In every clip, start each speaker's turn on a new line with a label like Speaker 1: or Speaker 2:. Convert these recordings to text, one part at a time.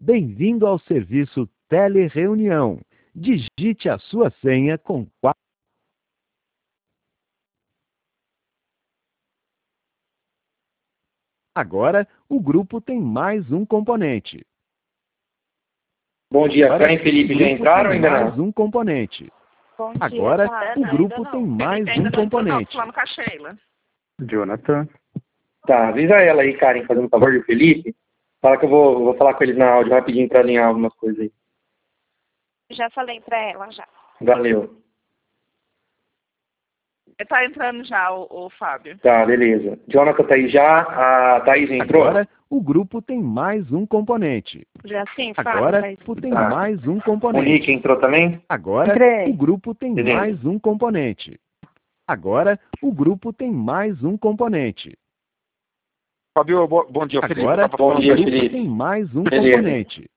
Speaker 1: Bem-vindo ao serviço Telereunião. Digite a sua senha com 4. Agora, o grupo tem mais um componente.
Speaker 2: Bom dia,
Speaker 1: Agora,
Speaker 2: Fran e Felipe
Speaker 1: o
Speaker 2: já
Speaker 1: grupo
Speaker 2: entraram ou
Speaker 1: tem
Speaker 2: ainda
Speaker 1: mais
Speaker 2: não?
Speaker 1: um componente.
Speaker 3: Bom dia,
Speaker 1: Agora,
Speaker 3: Clara.
Speaker 1: o grupo
Speaker 3: Ainda
Speaker 1: tem
Speaker 3: não.
Speaker 1: mais
Speaker 4: Felipe
Speaker 1: um
Speaker 4: ainda não entrou, não,
Speaker 1: componente.
Speaker 4: falando com a Sheila.
Speaker 5: Jonathan.
Speaker 2: Tá, avisa ela aí, Karen, fazendo um favor de Felipe. Fala que eu vou falar com eles na áudio rapidinho para alinhar algumas coisas aí.
Speaker 3: Já falei pra ela, já.
Speaker 2: Valeu.
Speaker 4: Tá entrando já o Fábio.
Speaker 2: Tá, beleza. Jonathan tá aí já, a Thaís entrou?
Speaker 1: Agora, o grupo tem mais um componente.
Speaker 3: Já sim, Fábio.
Speaker 1: Agora,
Speaker 3: mas-
Speaker 1: o grupo tem
Speaker 2: Tá.
Speaker 1: mais um
Speaker 2: O
Speaker 1: componente.
Speaker 2: Nick entrou também?
Speaker 1: Agora,
Speaker 3: Entrei.
Speaker 1: o grupo tem
Speaker 2: Beleza.
Speaker 1: mais um componente. Agora, o grupo tem mais um componente.
Speaker 5: Fabio, bom dia, Felipe.
Speaker 1: Agora,
Speaker 5: Tava
Speaker 2: bom
Speaker 1: o
Speaker 5: falando
Speaker 2: dia,
Speaker 1: grupo
Speaker 2: Felipe.
Speaker 1: tem mais um
Speaker 2: Beleza.
Speaker 1: componente.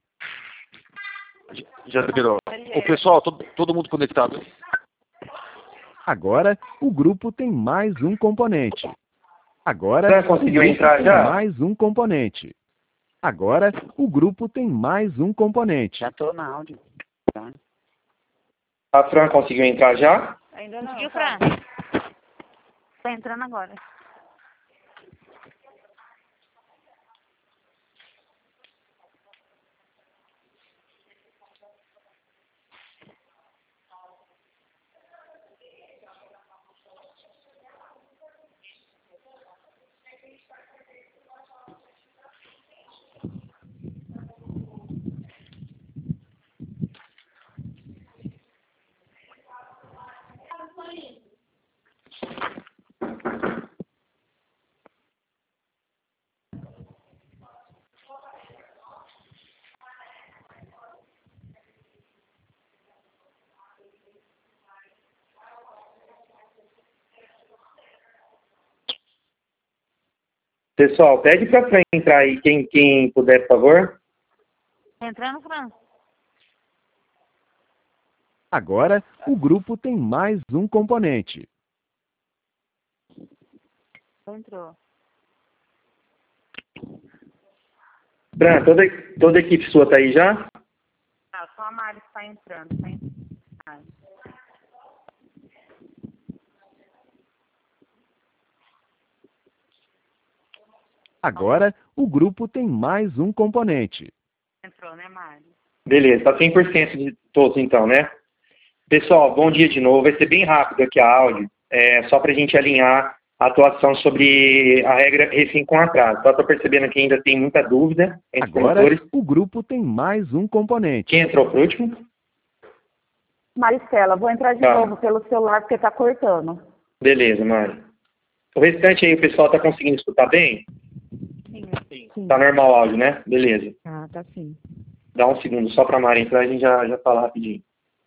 Speaker 5: já liberou. O pessoal, todo mundo conectado.
Speaker 1: Agora, o grupo tem mais um componente. Agora,
Speaker 2: Fran
Speaker 1: o
Speaker 2: conseguiu
Speaker 1: grupo
Speaker 2: entrar
Speaker 1: tem
Speaker 2: já?
Speaker 1: mais um componente. Agora, o grupo tem mais um componente.
Speaker 6: Já tô na áudio. Tá?
Speaker 2: A Fran conseguiu entrar já?
Speaker 3: Ainda não.
Speaker 4: Conseguiu,
Speaker 3: Fran?
Speaker 4: Fran?
Speaker 3: Tá entrando agora.
Speaker 2: Pessoal, pede pra Fran entrar aí, quem puder, por favor.
Speaker 3: Tá entrando, Fran?
Speaker 1: Agora, o grupo tem mais um componente.
Speaker 3: Entrou.
Speaker 2: Fran, toda a equipe sua tá aí já?
Speaker 3: Ah, só a Mari que tá entrando. Tá entrando.
Speaker 1: Agora, o grupo tem mais um componente.
Speaker 3: Entrou, né, Mari?
Speaker 2: Beleza, tá 100% de todos então, né? Pessoal, bom dia de novo. Vai ser bem rápido aqui a áudio, só para a gente alinhar a atuação sobre a regra refém com atraso. Só tô percebendo que ainda tem muita dúvida entre os
Speaker 1: Agora,
Speaker 2: promotores.
Speaker 1: o grupo tem mais um componente.
Speaker 2: Quem entrou por último?
Speaker 7: Maricela, vou entrar de
Speaker 2: Tá.
Speaker 7: novo pelo celular porque tá cortando.
Speaker 2: Beleza, Mari. O restante aí, o pessoal tá conseguindo escutar bem?
Speaker 7: Sim.
Speaker 2: Tá normal o áudio, né? Beleza.
Speaker 7: Ah, tá sim.
Speaker 2: Dá um segundo só pra Mari entrar, a gente já fala rapidinho.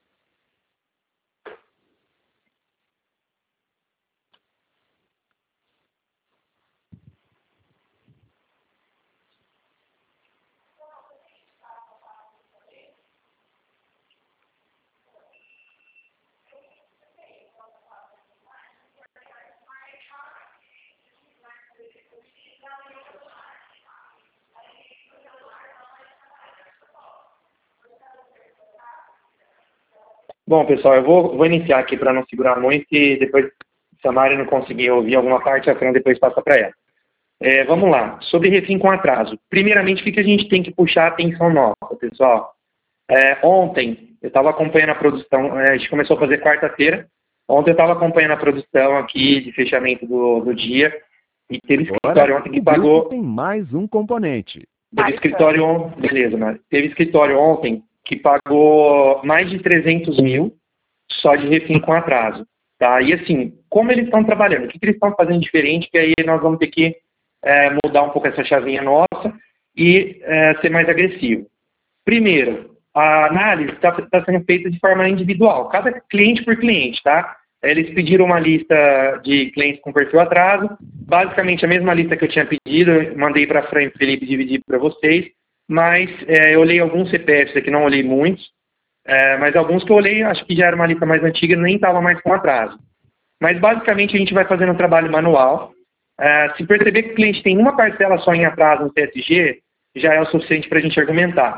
Speaker 2: Bom, pessoal, eu vou iniciar aqui para não segurar muito e depois, se a Mari não conseguir ouvir alguma parte, a Fran depois passa para ela. Vamos lá, sobre refém com atraso. Primeiramente, o que a gente tem que puxar a atenção nossa, pessoal? Ontem, eu estava acompanhando a produção, a gente começou a fazer quarta-feira, ontem eu estava acompanhando a produção aqui de fechamento do dia e teve escritório
Speaker 1: Agora,
Speaker 2: ontem que
Speaker 1: o
Speaker 2: pagou...
Speaker 1: grupo tem mais um componente.
Speaker 2: Teve escritório ontem, beleza, Mari. Teve escritório ontem que pagou mais de 300 mil só de refém com atraso, tá? E assim, como eles estão trabalhando? O que eles estão fazendo diferente? Que aí nós vamos ter que mudar um pouco essa chavinha nossa e ser mais agressivo. Primeiro, a análise está sendo feita de forma individual, cada cliente por cliente, tá? Eles pediram uma lista de clientes com perfil atraso, basicamente a mesma lista que eu tinha pedido, eu mandei para a Fran e o Felipe dividir para vocês, mas eu olhei alguns CPFs aqui, não olhei muitos, mas alguns que eu olhei, acho que já era uma lista mais antiga, nem estava mais com atraso. Mas basicamente a gente vai fazendo um trabalho manual. Se perceber que o cliente tem uma parcela só em atraso no TSG, já é o suficiente para a gente argumentar.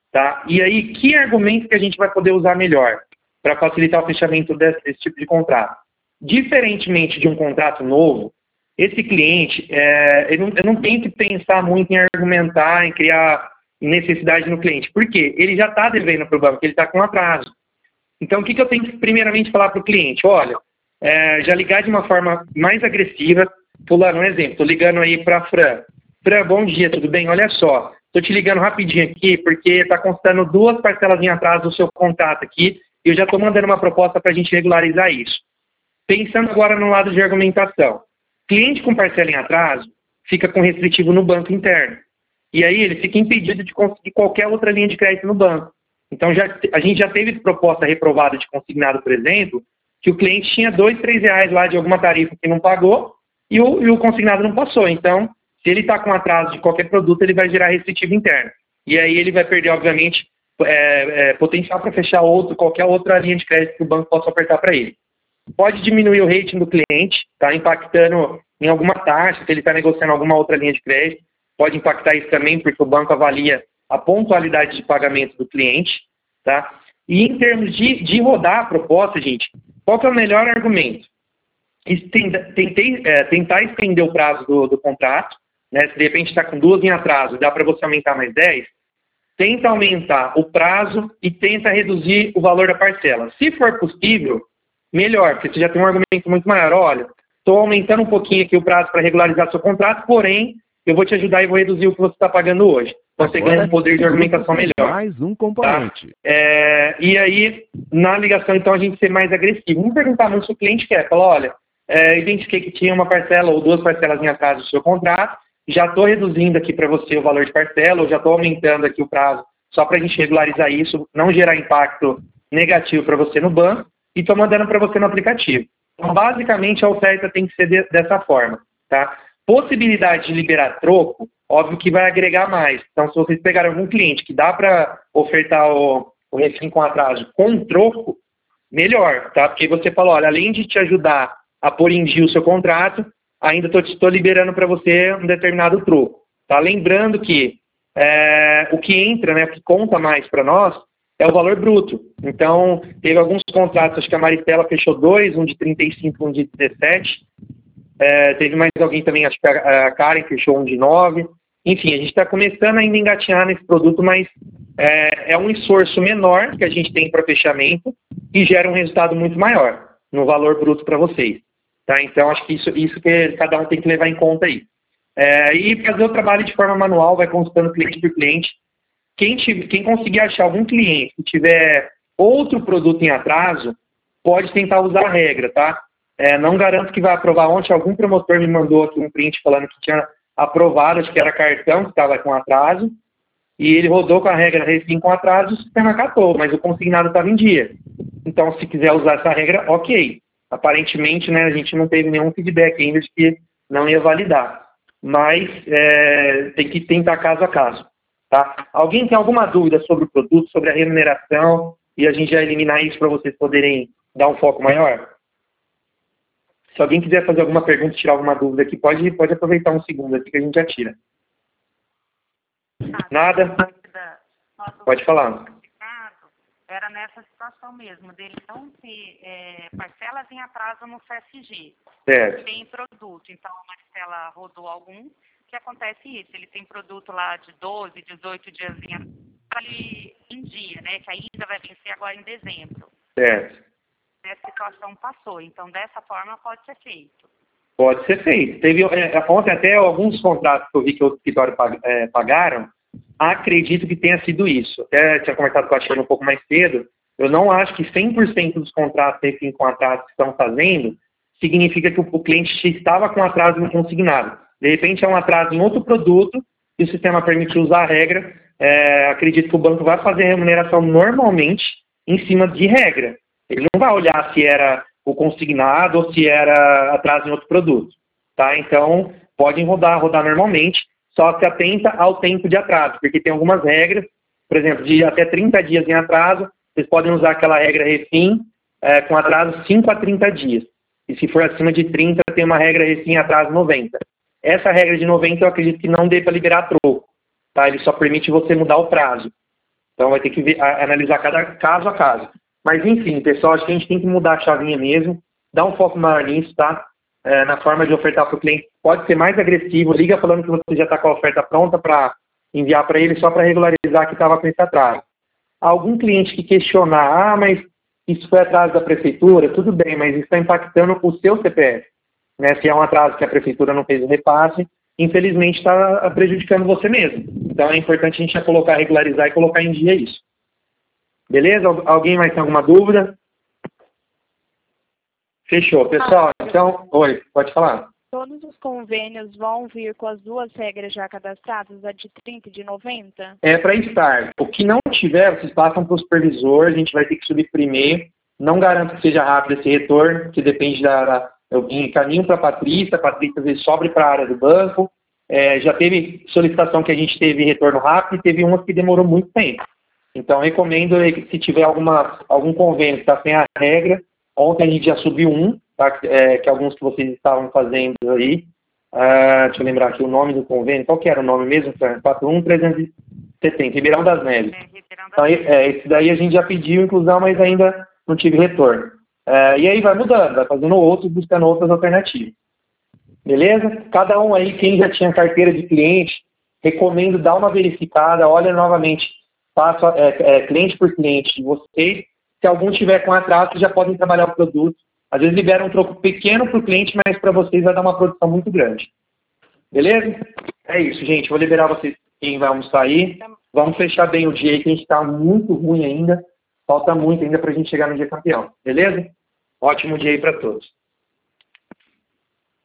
Speaker 2: Tá? E aí, que argumento que a gente vai poder usar melhor para facilitar o fechamento desse tipo de contrato? Diferentemente de um contrato novo, esse cliente, eu não tenho que pensar muito em argumentar, em criar necessidade no cliente. Por quê? Ele já está devendo para o banco, ele está com atraso. Então, o que eu tenho que primeiramente falar para o cliente? Olha, já ligar de uma forma mais agressiva. Fulano, um exemplo, estou ligando aí para a Fran. Fran, bom dia, tudo bem? Olha só, estou te ligando rapidinho aqui, porque está constando 2 parcelas em atraso do seu contrato aqui, e eu já estou mandando uma proposta para a gente regularizar isso. Pensando agora no lado de argumentação. Cliente com parcela em atraso fica com restritivo no banco interno. E aí ele fica impedido de conseguir qualquer outra linha de crédito no banco. Então a gente já teve proposta reprovada de consignado, por exemplo, que o cliente tinha R$2, R$3 lá de alguma tarifa que não pagou e o consignado não passou. Então, se ele está com atraso de qualquer produto, ele vai gerar restritivo interno. E aí ele vai perder, obviamente, potencial para fechar qualquer outra linha de crédito que o banco possa apertar para ele. Pode diminuir o rating do cliente, tá impactando em alguma taxa, se ele está negociando alguma outra linha de crédito. Pode impactar isso também, porque o banco avalia a pontualidade de pagamento do cliente, tá? E em termos de rodar a proposta, gente, qual que é o melhor argumento? Tentar estender o prazo do contrato, né? Se de repente está com 2 em atraso, dá para você aumentar mais 10, tenta aumentar o prazo e tenta reduzir o valor da parcela. Se for possível, melhor, porque você já tem um argumento muito maior. Olha, estou aumentando um pouquinho aqui o prazo para regularizar seu contrato, porém, eu vou te ajudar e vou reduzir o que você está pagando hoje. Então você ganha um poder de argumentação melhor.
Speaker 1: Mais um componente.
Speaker 2: Tá? E aí, na ligação, então, a gente ser mais agressivo. Vamos perguntar muito se o cliente quer. Fala, olha, identifiquei que tinha uma parcela ou 2 parcelas em atraso do seu contrato, já estou reduzindo aqui para você o valor de parcela, ou já estou aumentando aqui o prazo, só para a gente regularizar isso, não gerar impacto negativo para você no banco, e estou mandando para você no aplicativo. Então, basicamente, a oferta tem que ser dessa forma, tá? Possibilidade de liberar troco, óbvio que vai agregar mais. Então, se vocês pegarem algum cliente que dá para ofertar o refim com atraso com troco, melhor, tá? Porque você fala, olha, além de te ajudar a pôr em dia o seu contrato, ainda estou liberando para você um determinado troco, tá? Lembrando que o que entra, né, o que conta mais para nós, é o valor bruto. Então, teve alguns contratos, acho que a Maristela fechou 2, um de 35, um de 17. Teve mais alguém também, acho que a Karen fechou um de 9. Enfim, a gente está começando ainda a engatinhar nesse produto, mas é um esforço menor que a gente tem para fechamento e gera um resultado muito maior no valor bruto para vocês. Tá? Então, acho que isso que cada um tem que levar em conta aí. E fazer o trabalho de forma manual, vai consultando cliente por cliente. Quem conseguir achar algum cliente que tiver outro produto em atraso, pode tentar usar a regra, tá? Não garanto que vai aprovar. Ontem algum promotor me mandou aqui um print falando que tinha aprovado, acho que era cartão que estava com atraso, e ele rodou com a regra refim com atraso, o sistema catou, mas o consignado estava em dia. Então, se quiser usar essa regra, ok. Aparentemente, né, a gente não teve nenhum feedback ainda de que não ia validar. Mas tem que tentar caso a caso. Tá? Alguém tem alguma dúvida sobre o produto, sobre a remuneração, e a gente já eliminar isso para vocês poderem dar um foco maior? Se alguém quiser fazer alguma pergunta, tirar alguma dúvida aqui, pode aproveitar um segundo aqui que a gente já tira. Nada? Pode falar.
Speaker 3: Era nessa situação mesmo, dele não ter parcelas em atraso no CSG.
Speaker 2: Certo.
Speaker 3: Tem produto, então a Marcela rodou algum, que acontece isso, ele tem produto lá de 12, 18 dias em dia, né, que ainda vai vencer agora em dezembro.
Speaker 2: Certo.
Speaker 3: Essa situação passou, então dessa forma pode ser feito.
Speaker 2: Pode ser feito. Teve ontem até alguns contratos que eu vi que o escritório pagaram, acredito que tenha sido isso. Até tinha conversado com a Xana um pouco mais cedo, eu não acho que 100% dos contratos refim com atraso que estão fazendo significa que o cliente estava com atraso no consignado. De repente é um atraso em outro produto e o sistema permite usar a regra. Acredito que o banco vai fazer a remuneração normalmente em cima de regra. Ele não vai olhar se era o consignado ou se era atraso em outro produto. Tá? Então, podem rodar normalmente, só se atenta ao tempo de atraso, porque tem algumas regras, por exemplo, de até 30 dias em atraso, vocês podem usar aquela regra refim com atraso 5 a 30 dias. E se for acima de 30, tem uma regra refim atraso 90. Essa regra de 90 eu acredito que não dê para liberar troco. Tá? Ele só permite você mudar o prazo. Então vai ter que analisar cada caso a caso. Mas enfim, pessoal, acho que a gente tem que mudar a chavinha mesmo, dar um foco maior nisso, tá? Na forma de ofertar para o cliente. Pode ser mais agressivo, liga falando que você já está com a oferta pronta para enviar para ele só para regularizar que estava com esse atraso. Algum cliente que questionar, mas isso foi atraso da prefeitura, tudo bem, mas isso está impactando o seu CPF. Né? Se é um atraso que a prefeitura não fez o repasse, infelizmente está prejudicando você mesmo. Então é importante a gente já colocar, regularizar e colocar em dia isso. Beleza? Alguém mais tem alguma dúvida? Fechou. Pessoal, então... Oi, pode falar.
Speaker 8: Todos os convênios vão vir com as duas regras já cadastradas, a de 30 e de 90?
Speaker 2: É para estar. O que não tiver, vocês passam para o supervisor, a gente vai ter que subir primeiro. Não garanto que seja rápido esse retorno, que depende eu encaminho para a Patrícia às vezes sobe para a área do banco. Já teve solicitação que a gente teve retorno rápido e teve uma que demorou muito tempo. Então, recomendo, se tiver algum convênio que está sem a regra, ontem a gente já subiu um, tá? Que alguns que vocês estavam fazendo aí. Deixa eu lembrar aqui o nome do convênio. Qual que era o nome mesmo? 41370, Ribeirão das Neves. Então, esse daí a gente já pediu inclusão, mas ainda não tive retorno. E aí vai mudando, vai fazendo outros, buscando outras alternativas. Beleza? Cada um aí, quem já tinha carteira de cliente, recomendo dar uma verificada, olha novamente, faça cliente por cliente de vocês. Se algum tiver com atraso, já podem trabalhar o produto. Às vezes libera um troco pequeno para o cliente, mas para vocês vai dar uma produção muito grande. Beleza? É isso, gente. Vou liberar vocês, quem vai almoçar aí. Vamos fechar bem o dia aí, que a gente está muito ruim ainda. Falta muito ainda para a gente chegar no dia campeão. Beleza? Ótimo dia aí para todos.